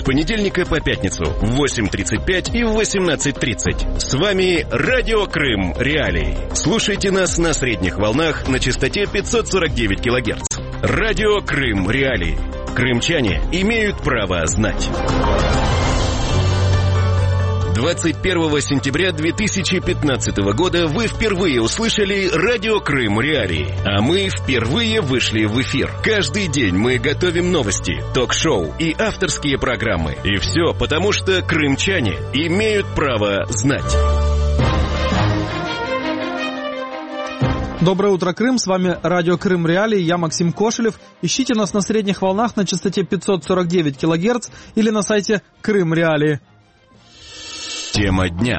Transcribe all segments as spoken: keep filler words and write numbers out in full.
понедельника по пятницу в восемь тридцать пять и в восемнадцать тридцать. С вами Радио Крым Реалии. Слушайте нас на средних волнах на частоте пятьсот сорок девять килогерц. Радио Крым Реалии. Крымчане имеют право знать. двадцать первого сентября две тысячи пятнадцатого года вы впервые услышали Радио Крым Реалии, а мы впервые вышли в эфир. Каждый день мы готовим новости, ток-шоу и авторские программы. И все потому, что крымчане имеют право знать. Доброе утро, Крым. С вами Радио Крым Реалии. Я Максим Кошелев. Ищите нас на средних волнах на частоте пятьсот сорок девять килогерц или на сайте Крым Реалии. Тема дня.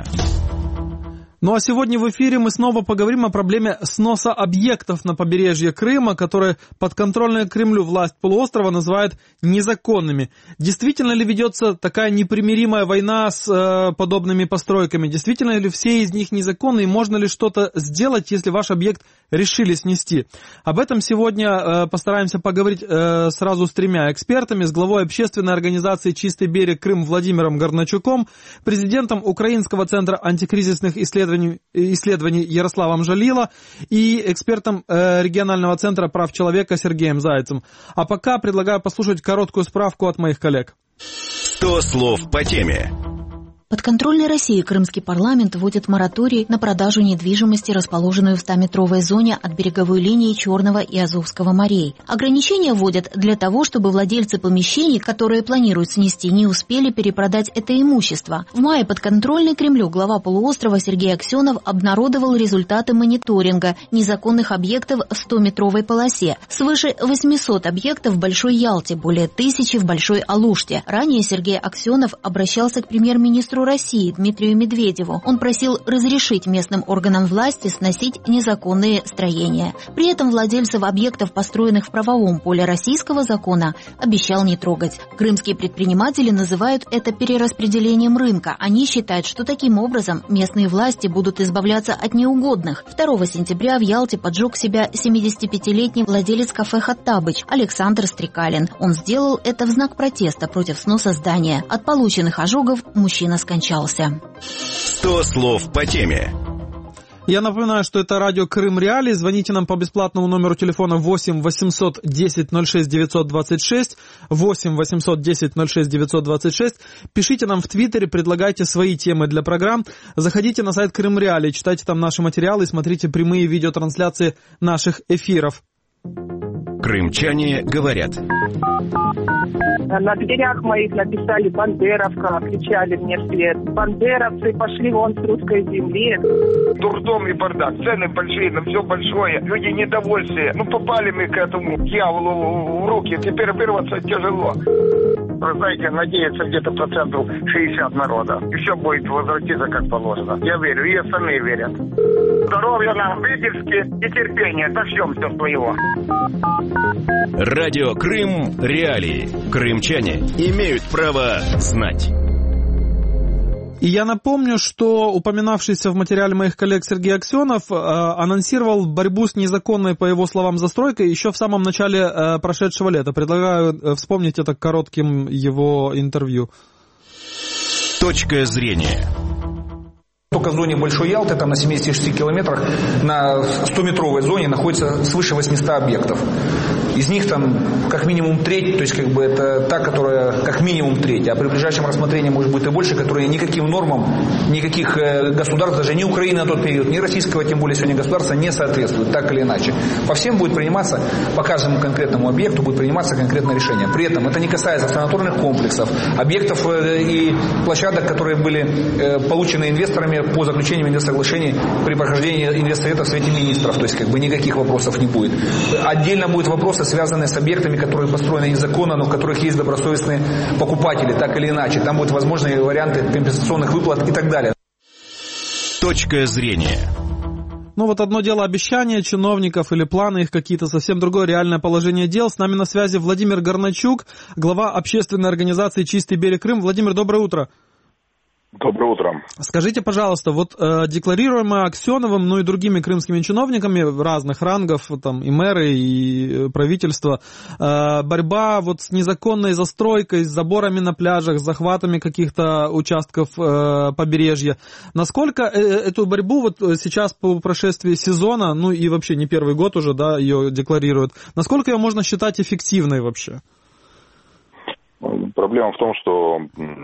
Ну а сегодня в эфире мы снова поговорим о проблеме сноса объектов на побережье Крыма, которые подконтрольная Кремлю власть полуострова называет незаконными. Действительно ли ведется такая непримиримая война с э, подобными постройками? Действительно ли все из них незаконны? И можно ли что-то сделать, если ваш объект решили снести? Об этом сегодня э, постараемся поговорить э, сразу с тремя экспертами: с главой общественной организации «Чистый берег Крым» Владимиром Горначуком, президентом Украинского центра антикризисных исследований исследований Ярославом Жалила и экспертом э, регионального центра прав человека Сергеем Зайцем. А пока предлагаю послушать короткую справку от моих коллег. сто слов по теме. Подконтрольной России крымский парламент вводит мораторий на продажу недвижимости, расположенную в стометровой зоне от береговой линии Черного и Азовского морей. Ограничения вводят для того, чтобы владельцы помещений, которые планируют снести, не успели перепродать это имущество. В мае подконтрольный Кремлю глава полуострова Сергей Аксенов обнародовал результаты мониторинга незаконных объектов в стометровой полосе. Свыше восьмисот объектов в Большой Ялте, более тысячи в Большой Алуште. Ранее Сергей Аксенов обращался к премьер-министру России Дмитрию Медведеву. Он просил разрешить местным органам власти сносить незаконные строения. При этом владельцев объектов, построенных в правовом поле российского закона, обещал не трогать. Крымские предприниматели называют это перераспределением рынка. Они считают, что таким образом местные власти будут избавляться от неугодных. второго сентября в Ялте поджег себя семидесятипятилетний владелец кафе «Хаттабыч» Александр Стрекалин. Он сделал это в знак протеста против сноса здания. От полученных ожогов мужчина скончался. сто слов по теме. Я напоминаю, что это Радио Крым Реалии. Звоните нам по бесплатному номеру телефона восемь восемьсот десять ноль шесть девятьсот двадцать шесть, восемь восемьсот десять ноль шесть девятьсот двадцать шесть. Пишите нам в Твиттере, предлагайте свои темы для программ. Заходите на сайт Крым Реалии, читайте там наши материалы и смотрите прямые видеотрансляции наших эфиров. Крымчане говорят. На дверях моих написали «Бандеровка», кричали мне вслед: «Бандеровцы, пошли вон с русской земли». Дурдом и бардак, цены большие, на все большое, люди недовольные. Ну попали мы к этому дьяволу в руки, теперь вырваться тяжело. Вы знаете, надеется где-то процентов шестьдесят народа. И все будет возвратиться как положено. Я верю, и остальные верят. Здоровья нам, выдержки и терпения, дождем все своего. Радио Крым Реалии. Крымчане имеют право знать. И я напомню, что упоминавшийся в материале моих коллег Сергей Аксенов э, анонсировал борьбу с незаконной, по его словам, застройкой еще в самом начале э, прошедшего лета. Предлагаю э, вспомнить это коротким его интервью. Точка зрения. Только в зоне Большой Ялты, там на семидесяти шести километрах, на стометровой зоне находится свыше восьмисот объектов. Из них там как минимум треть, то есть как бы это та, которая как минимум треть, а при ближайшем рассмотрении может быть и больше, которые никаким нормам, никаких государств, даже ни Украины на тот период, ни российского, тем более сегодня государства, не соответствуют, так или иначе. По всем будет приниматься, по каждому конкретному объекту будет приниматься конкретное решение. При этом это не касается санаторных комплексов, объектов и площадок, которые были получены инвесторами по заключению инвестсоглашений при прохождении инвестсовета в Совете Министров. То есть как бы никаких вопросов не будет. Отдельно будут вопросы, связанные с объектами, которые построены незаконно, но в которых есть добросовестные покупатели, так или иначе. Там будут возможные варианты компенсационных выплат и так далее. Точка зрения. Ну вот одно дело обещания чиновников или планы их какие-то, совсем другое реальное положение дел. С нами на связи Владимир Горначук, глава общественной организации «Чистый берег Крым». Владимир, доброе утро. Доброе утро. Скажите, пожалуйста, вот э, декларируемая Аксеновым, ну и другими крымскими чиновниками разных рангов, там и мэры, и правительство, э, борьба вот с незаконной застройкой, с заборами на пляжах, с захватами каких-то участков э, побережья. Насколько э, эту борьбу вот сейчас по прошествии сезона, ну и вообще не первый год уже, да, ее декларируют, насколько ее можно считать эффективной вообще? Проблема в том, что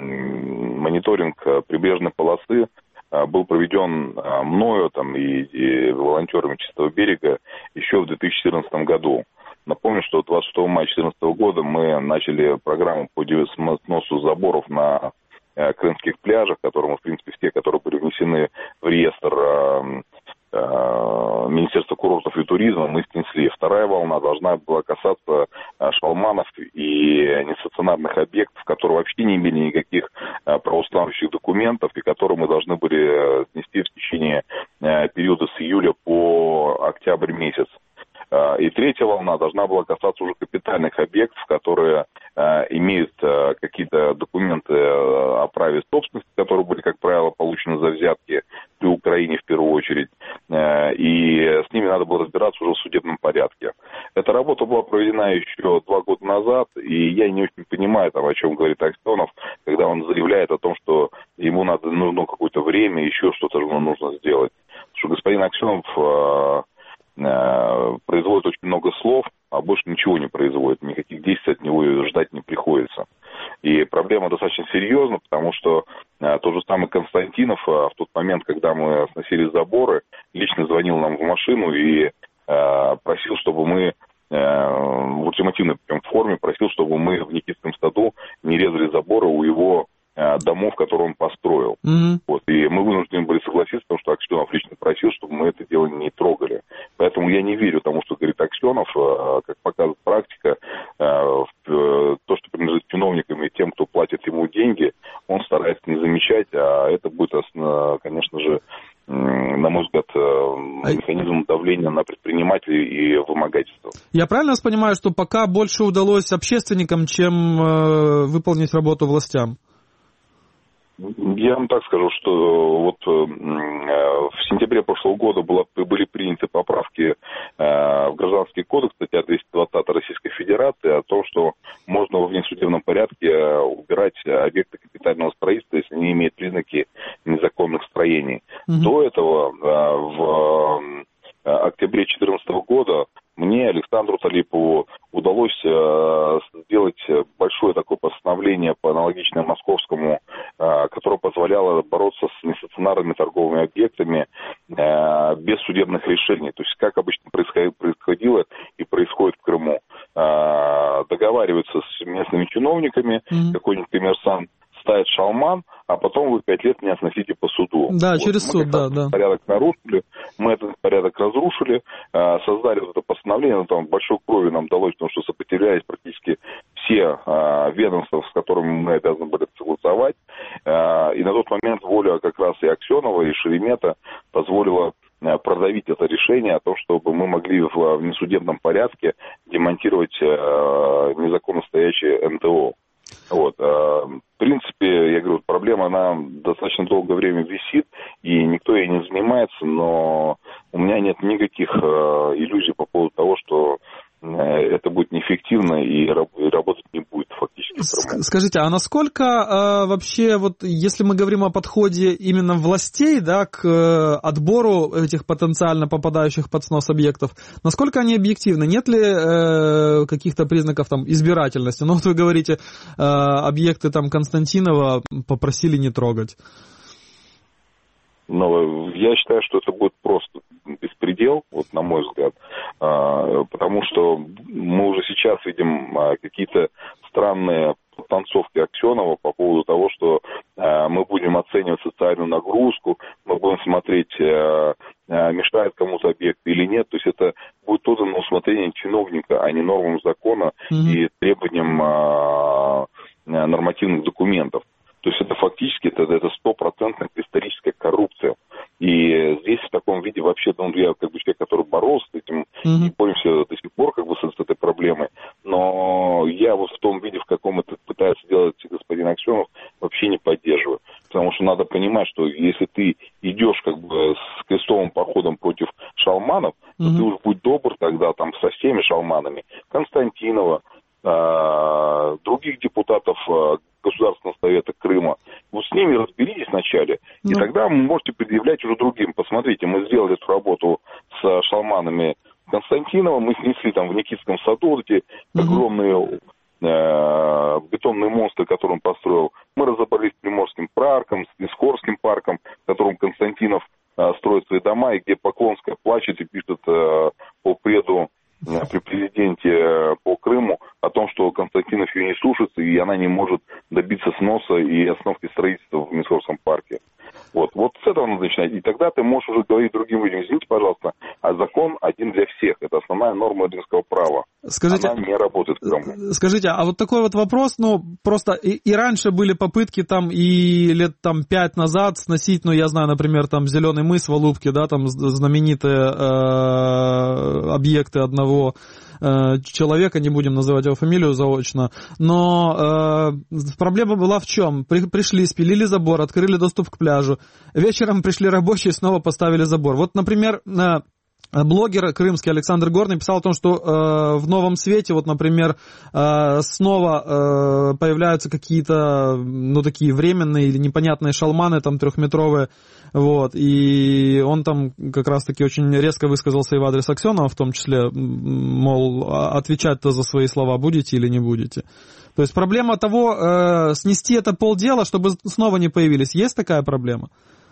мониторинг прибрежной полосы был проведен мною там, и, и волонтерами Чистого берега еще в две тысячи четырнадцатом году. Напомню, что двадцать шестого мая две тысячи четырнадцатого года мы начали программу по сносу заборов на крымских пляжах, которые мы, в принципе, все, которые были внесены в реестр Министерства курортов и туризма, мы снесли. Вторая волна должна была касаться шалманов и нестационарных объектов, которые вообще не имели никаких правоустанавливающих документов и которые мы должны были снести в течение периода с июля по октябрь месяц. И третья волна должна была касаться уже капитальных объектов, которые э, имеют э, какие-то документы о праве собственности, которые были, как правило, получены за взятки при Украине в первую очередь. Э, и с ними надо было разбираться уже в судебном порядке. Эта работа была проведена еще два года назад, и я не очень понимаю, там, о чем говорит Аксенов, когда он заявляет о том, что ему надо, нужно какое-то время, еще что-то нужно сделать. Потому что господин Аксенов... Э, производит очень много слов, а больше ничего не производит. Никаких действий от него ждать не приходится. И проблема достаточно серьезна, потому что а, тот же самый Константинов а, в тот момент, когда мы сносили заборы, лично звонил нам в машину и а, просил, чтобы мы а, в ультимативной прям, форме просил, чтобы мы в Никитском саду не резали заборы у его домов, которые он построил. Mm-hmm. Вот. И мы вынуждены были согласиться, потому что Аксенов лично просил, чтобы мы это дело не трогали. Поэтому я не верю тому, что говорит Аксенов. Как показывает практика, то, что принадлежит чиновникам и тем, кто платит ему деньги, он старается не замечать, а это будет, конечно же, на мой взгляд, механизм давления на предпринимателей и вымогательства. Я правильно вас понимаю, что пока больше удалось общественникам, чем выполнить работу властям? Я вам так скажу, что вот э, в сентябре прошлого года было, были приняты поправки э, в Гражданский кодекс, статья двести двадцать Российской Федерации, о том, что можно во внесудебном порядке убирать объекты капитального строительства, если они имеют признаки незаконных строений. Mm-hmm. До этого э, в э, октябре две тысячи четырнадцатого года мне, Александру Талипову, удалось э, сделать большое такое постановление по аналогичному московскому, э, которое позволяло бороться с нестационарными торговыми объектами э, без судебных решений. То есть, как обычно происходило и происходит в Крыму. Э, договариваются с местными чиновниками, mm-hmm. какой-нибудь коммерсант ставит шалман, а потом вы пять лет меня сносите по суду. Да, вот. через мы суд, да, да. Порядок нарушили, мы этот порядок разрушили, э, создали вот это постановление, но там большой крови нам далось, потому что сопротивлялись практически все э, ведомства, с которыми мы обязаны были согласовать. Э, и на тот момент воля как раз и Аксенова, и Шеремета позволила э, продавить это решение о том, чтобы мы могли в, в несудебном порядке демонтировать э, незаконно стоящие эн тэ о. Вот. В принципе, я говорю, проблема, она достаточно долгое время висит, и никто ей не занимается, но у меня нет никаких иллюзий по поводу того, что это будет неэффективно и работать не будет фактически. Скажите, а насколько э, вообще, вот если мы говорим о подходе именно властей, да, к э, отбору этих потенциально попадающих под снос объектов, насколько они объективны? Нет ли э, каких-то признаков там избирательности? Ну вот вы говорите, э, объекты там Константинова попросили не трогать. Но я считаю, что это будет просто беспредел, вот на мой взгляд, потому что мы уже сейчас видим какие-то странные танцовки Аксенова по поводу того, что мы будем оценивать социальную нагрузку, мы будем смотреть, мешает кому-то объект или нет. То есть это будет отдано на усмотрение чиновника, а не нормам закона mm-hmm. и требованиям нормативных документов. То есть это фактически это стопроцентная историческая коррупция. И здесь в таком виде вообще, ну, я как бы человек, который боролся с этим, mm-hmm. и боремся до сих пор как бы с этой проблемой. Но я вот в том виде, в каком это пытается делать господин Аксенов, вообще не поддерживаю. потому что надо понимать, что если ты идешь как бы с крестовым походом против шалманов, mm-hmm. то ты уж будь добр тогда там со всеми шалманами, Константинова, э, других депутатов э, Государственного совета Крыма. Вот с ними разберитесь вначале, mm-hmm. и тогда вы можете предъявлять уже другим. Посмотрите, мы сделали эту работу с шалманами Константинова, мы снесли там в Никитском саду эти mm-hmm. огромные э, бетонные монстры, которые он построил. Мы разобрались с Приморским парком, с Нискорским парком, в котором Константинов э, строит свои дома, и где Поклонская плачет и пишет э, по преду э, при президенте э, по Крыму о том, что Константинов ее не слушается, и она не может добиться сноса и остановки строительства в Нискорском парке. Вот, вот с этого надо начинать. И тогда ты можешь уже говорить другим людям: извините, пожалуйста, а закон один для всех. Это основная норма римского права. Скажите, она не работает в Крыму. Скажите, а вот такой вот вопрос, ну, просто и, и раньше были попытки там и лет там пять назад сносить, ну, я знаю, например, там Зеленый мыс в Алупке, да, там знаменитые э, объекты одного э, человека, не будем называть его фамилию заочно, но э, проблема была в чем? При, пришли, спилили забор, открыли доступ к пляжу, вечером пришли рабочие и снова поставили забор. Вот, например, э, блогер крымский Александр Горный писал о том, что э, в Новом Свете, вот, например, э, снова э, появляются какие-то, ну, такие временные или непонятные шалманы, там, трехметровые, вот, и он там как раз-таки очень резко высказался и в адрес Аксенова, в том числе, мол, отвечать-то за свои слова будете или не будете. То есть проблема того, э, снести это полдела, чтобы снова не появились. Есть такая проблема?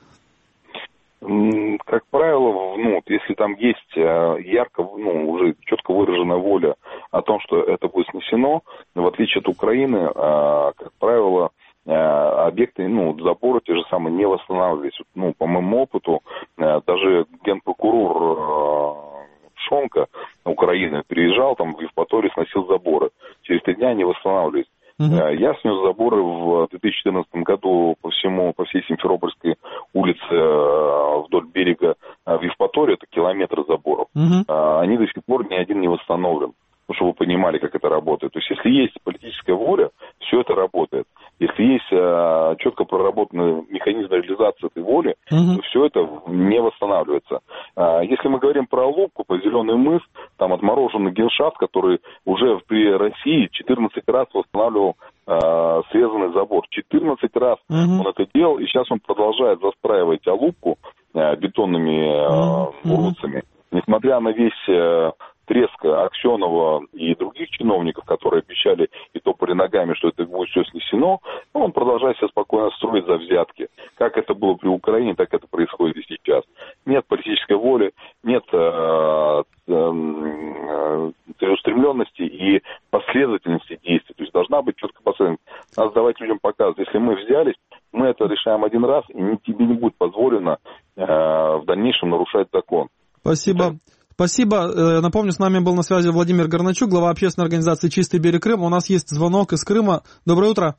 Как правило, ну, если там есть ярко, ну, уже четко выраженная воля о том, что это будет снесено, в отличие от Украины, как правило, объекты, ну, заборы те же самые не восстанавливались. Ну, по моему опыту, даже генпрокурор Шонка Украины приезжал, там в Евпатории сносил заборы. Через три дня они восстанавливались. Uh-huh. Я снес заборы в две тысячи четырнадцатом году по всему, по всей Симферопольской улице вдоль берега в Евпатории, это километр заборов. Uh-huh. Они до сих пор ни один не восстановлен, чтобы вы понимали, как это работает. То есть, если есть политическая воля, все это работает. Если есть а, четко проработанный механизм реализации этой воли, uh-huh. то все это не восстанавливается. А, если мы говорим про Алупку, про Зеленый мыс, там отмороженный геншафт, который уже при России четырнадцать раз восстанавливал а, срезанный забор. четырнадцать раз uh-huh. он это делал, и сейчас он продолжает застраивать Алупку а, бетонными а, улицами. Uh-huh. Несмотря на весь а, треск Аксенова и других чиновников, которые обещали и топали ногами, что это будет все снесено, ну, он продолжает себя спокойно строить за взятки. Как это было при Украине, так это происходит и сейчас. Нет политической воли, нет э, э, целеустремленности и последовательности действий. То есть должна быть четкая последовательность. Надо давать людям показывать. Если мы взялись, мы это решаем один раз, и тебе не будет позволено э, в дальнейшем нарушать закон. Спасибо. Спасибо. Напомню, с нами был на связи Владимир Горначук, глава общественной организации «Чистый берег Крыма». У нас есть звонок из Крыма. Доброе утро.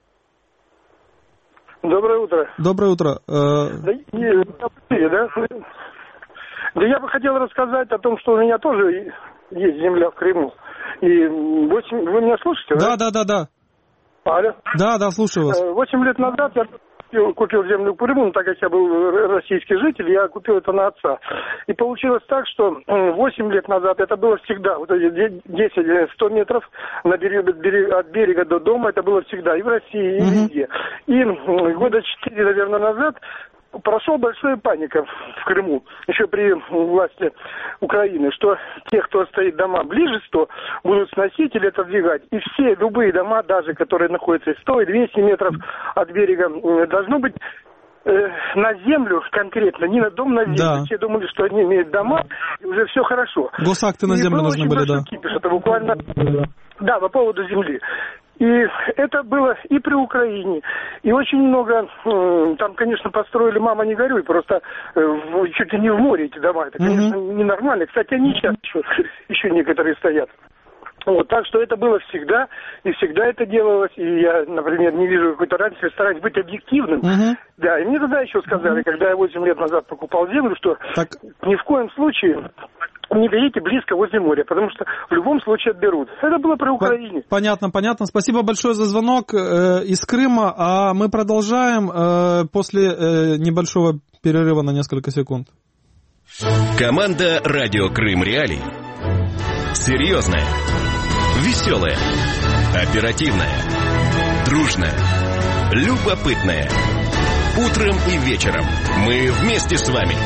Доброе утро. Доброе утро. Да, и, да? да я бы хотел рассказать о том, что у меня тоже есть земля в Крыму. И восемь... Вы меня слушаете? Да, да, да, да. Алло. Да, да, слушаю вас. Восемь лет назад я купил землю в Крыму, так как я был российский житель, я купил это на отца. И получилось так, что восемь лет назад это было всегда, вот эти десять-сто метров на берег, от берега до дома, это было всегда и в России, и mm-hmm. везде. И года четыре, наверное, назад прошел большая паника в Крыму, еще при власти Украины, что те, кто стоит дома ближе сто, будут сносить или отодвигать. И все, любые дома, даже которые находятся сто и двести метров от берега, должно быть э, на землю конкретно, не на дом, на землю. Да. Все думали, что они имеют дома, и уже все хорошо. Госакты на землю нужны были, да. Кипиш, это буквально... Да, по поводу земли. И это было и при Украине, и очень много, там, конечно, построили, мама, не горюй, просто в, чуть ли не в море эти дома, это, конечно, mm-hmm. ненормально. Кстати, они сейчас еще, еще некоторые стоят. Вот, так что это было всегда, и всегда это делалось, и я, например, не вижу какой-то разницы, стараюсь быть объективным. Uh-huh. Да, и мне тогда еще сказали, uh-huh. когда я восемь лет назад покупал землю, что так... ни в коем случае не берите близко возле моря, потому что в любом случае отберут. Это было про Украину. Понятно, понятно. Спасибо большое за звонок э, из Крыма, а мы продолжаем э, после э, небольшого перерыва на несколько секунд. Команда «Радио Крым Реалии». Серьезная, веселая, оперативная, дружная, любопытная. Утром и вечером мы вместе с вами.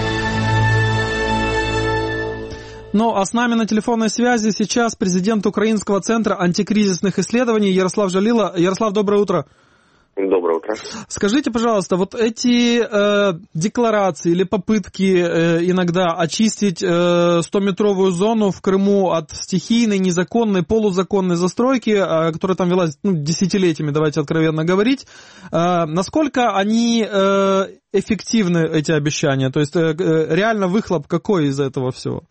Ну, а с нами на телефонной связи сейчас президент Украинского центра антикризисных исследований Ярослав Жалила. Ярослав, доброе утро. Доброе утро. Скажите, пожалуйста, вот эти э, декларации или попытки э, иногда очистить э, стометровую зону в Крыму от стихийной, незаконной, полузаконной застройки, э, которая там велась ну, десятилетиями, давайте откровенно говорить, э, насколько они э, эффективны, эти обещания? То есть э, реально выхлоп какой из этого всего?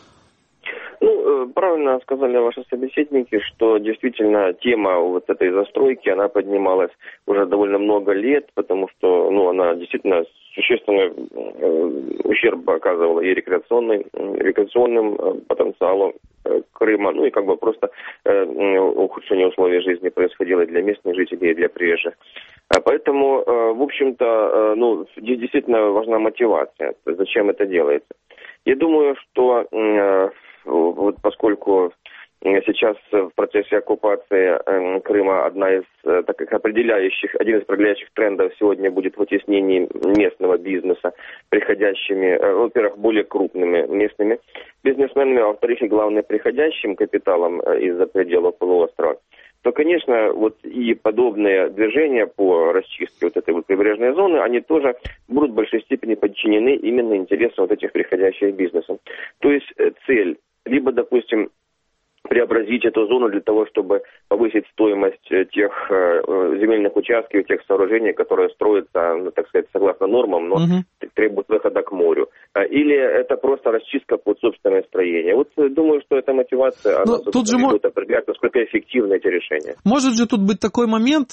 Правильно сказали ваши собеседники, что действительно тема вот этой застройки, она поднималась уже довольно много лет, потому что ну, она действительно существенный э, ущерб оказывала и рекреационный, рекреационным потенциалу э, Крыма, ну и как бы просто э, ухудшение условий жизни происходило и для местных жителей, и для приезжих. А поэтому, э, в общем-то, э, ну, здесь действительно важна мотивация, то есть зачем это делается. Я думаю, что э, вот поскольку сейчас в процессе оккупации Крыма одна из таких определяющих, один из определяющих трендов сегодня будет вытеснение местного бизнеса приходящими, во-первых, более крупными местными бизнесменами, а во-вторых, и главное, приходящим капиталом из-за пределов полуострова, то, конечно, вот и подобные движения по расчистке вот этой вот прибрежной зоны, они тоже будут в большей степени подчинены именно интересам вот этих приходящих бизнесов. То есть цель либо, допустим, преобразить эту зону для того, чтобы повысить стоимость тех э, земельных участков, тех сооружений, которые строятся, ну, так сказать, согласно нормам, но uh-huh. требуют выхода к морю. Или это просто расчистка под собственное строение. Вот думаю, что эта мотивация, она тут же будет определять, насколько эффективны эти решения. Может же тут быть такой момент, э,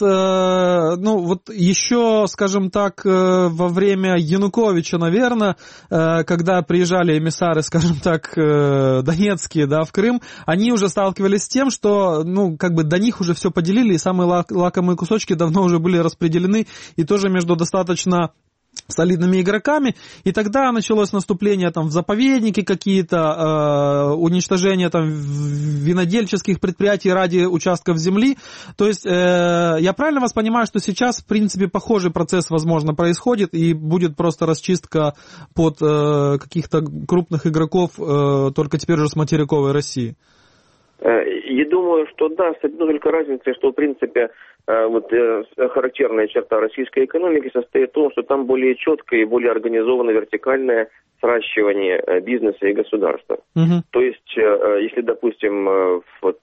ну вот еще, скажем так, э, во время Януковича, наверное, э, когда приезжали эмиссары, скажем так, э, донецкие, да, в Крым, они уже сталкивались с тем, что, ну, как бы до них уже все поделили, и самые лак- лакомые кусочки давно уже были распределены, и тоже между достаточно солидными игроками, и тогда началось наступление там в заповедники какие-то, э, уничтожение там винодельческих предприятий ради участков земли. То есть э, я правильно вас понимаю, что сейчас, в принципе, похожий процесс, возможно, происходит, и будет просто расчистка под э, каких-то крупных игроков, э, только теперь уже с материковой России? Я думаю, что да, с одной только разницей, что в принципе вот характерная черта российской экономики состоит в том, что там более четкое и более организованное вертикальное сращивание бизнеса и государства. Uh-huh. То есть, если, допустим, вот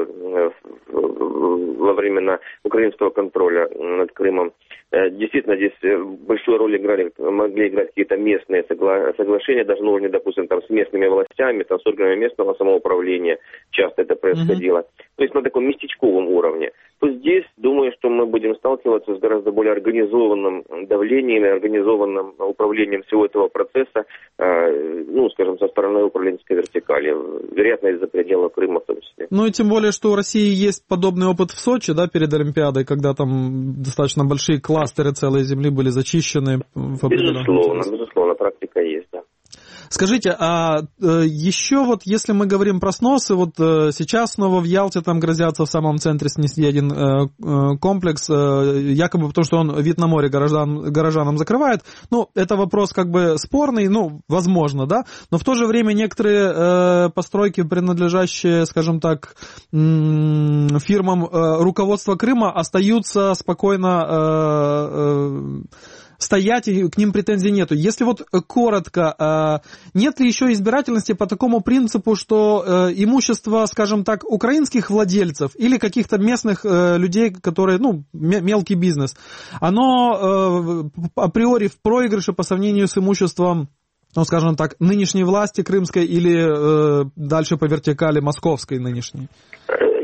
во времена украинского контроля над Крымом действительно здесь большую роль играли, могли играть какие-то местные согла- соглашения, даже на уровне, допустим, там, с местными властями, там, с органами местного самоуправления часто это происходило. Uh-huh. То есть на таком местечковом уровне. То здесь, думаю, что мы будем сталкиваться с гораздо более организованным давлением и организованным управлением всего этого процесса, ну, скажем, со стороны управленческой вертикали, вероятно, из-за предела Крыма в том числе. Ну и тем более, что у России есть подобный опыт в Сочи, да, перед Олимпиадой, когда там достаточно большие кластеры целой земли были зачищены. В безусловно, безусловно, практика есть, да. Скажите, а э, еще вот если мы говорим про сносы, вот э, сейчас снова в Ялте там грозятся в самом центре снести один э, э, комплекс, э, якобы потому что он вид на море горожан, горожанам закрывает. Ну, это вопрос как бы спорный, ну, возможно, да, но в то же время некоторые э, постройки, принадлежащие, скажем так, м- фирмам э, руководства Крыма, остаются спокойно э, э, стоять, и к ним претензий нету. Если вот коротко, нет ли еще избирательности по такому принципу, что имущество, скажем так, украинских владельцев или каких-то местных людей, которые, ну, мелкий бизнес, оно априори в проигрыше по сравнению с имуществом, ну, скажем так, нынешней власти крымской или дальше по вертикали московской нынешней? Ну вот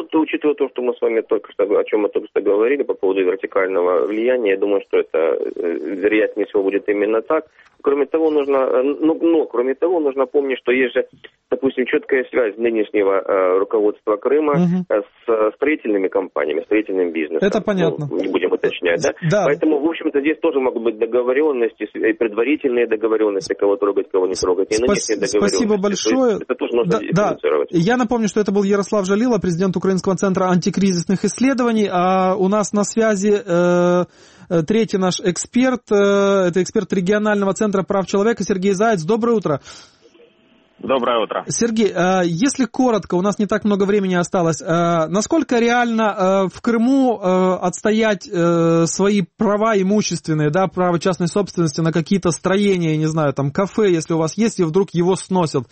вот учитывая то, что мы с вами только что, о чем мы только что говорили по поводу вертикального влияния, я думаю, что это вероятнее всего будет именно так. Кроме того, нужно, ну, но, кроме того, нужно помнить, что есть же, допустим, четкая связь нынешнего э, руководства Крыма угу. с строительными компаниями, строительным бизнесом. Это понятно. Ну, не будем уточнять, да? Да. Поэтому, в общем-то, здесь тоже могут быть договоренности, предварительные договоренности, кого трогать, кого не трогать. И Спас- спасибо большое. Это тоже нужно да, дифференцировать. Да. Я напомню, что это был Ярослав Жалила, президент Украинского центра антикризисных исследований, а у нас на связи... Э- Третий наш эксперт, это эксперт регионального центра прав человека Сергей Заяц. Доброе утро. Доброе утро. Сергей, если коротко, у нас не так много времени осталось, насколько реально в Крыму отстоять свои права имущественные, да, право частной собственности на какие-то строения, не знаю, там кафе, если у вас есть, и вдруг его сносят?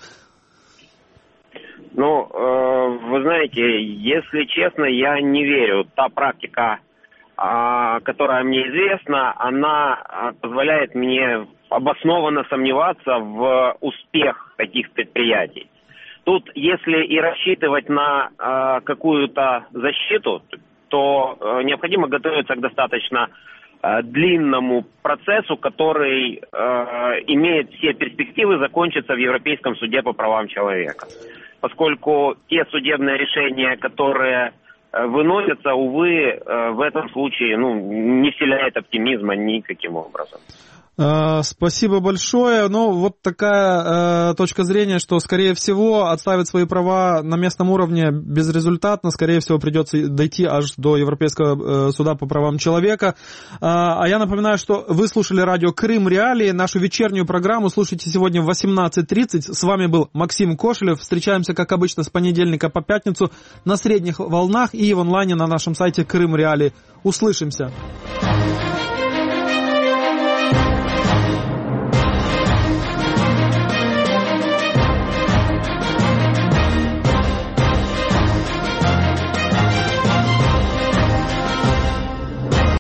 Ну, вы знаете, если честно, я не верю. Та практика, которая мне известна, она позволяет мне обоснованно сомневаться в успех таких предприятий. Тут, если и рассчитывать на э, какую-то защиту, то э, необходимо готовиться к достаточно э, длинному процессу, который э, имеет все перспективы закончиться в Европейском суде по правам человека. Поскольку те судебные решения, которые выносятся, увы, в этом случае ну, не вселяет оптимизма никаким образом. Спасибо большое. Ну, вот такая э, точка зрения, что, скорее всего, отставить свои права на местном уровне безрезультатно. Скорее всего, придется дойти аж до Европейского э, суда по правам человека. А, а я напоминаю, что вы слушали радио Крым Реалии. Нашу вечернюю программу слушайте сегодня в восемнадцать тридцать. С вами был Максим Кошелев. Встречаемся, как обычно, с понедельника по пятницу на средних волнах и в онлайне на нашем сайте Крым Реалии. Услышимся.